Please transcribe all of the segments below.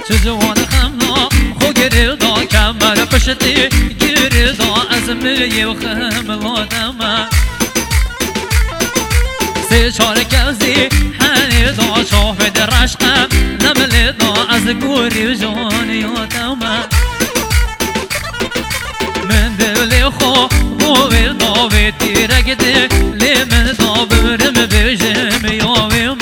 جوان خملا خو گردا کمر پشتی گردا از مری و خملا دما سه چار کزی هنی دا شاهد رشقم نمل دا از گوری جان یادم من دل خو بویر دا به تیرک دل من دا برم بجم یاویم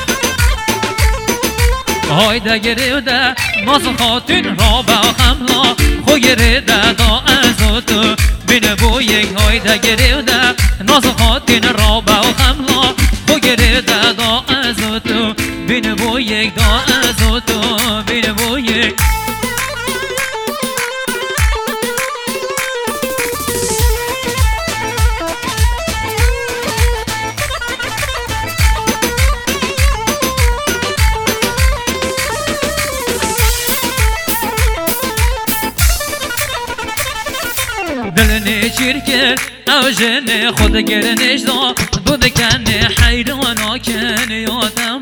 های دا گریده ناز خاتون را با خملا خو گریده دا از تو بین بو یک های دا گریده ناز خاتون را با خملا خو گریده دا از تو بین بو یک دا از تو بین بو یک دلني شركل او جن خود گرنش دا بود کنه حیرانا کن یادم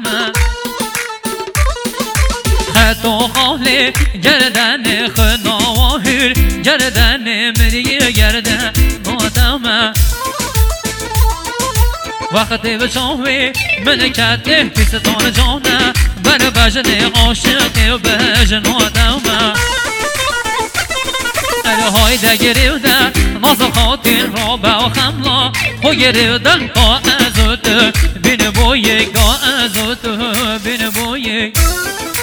خطا خاله گردن خناهر گردن مری گردن آدم وقتی بچاوی من کته پیستان جانه بر بجن عاشق بجن آدم های دا گریده ناز خاطر را با خملا خو گریده دا از تو بین بو یک دا از تو بین بو یک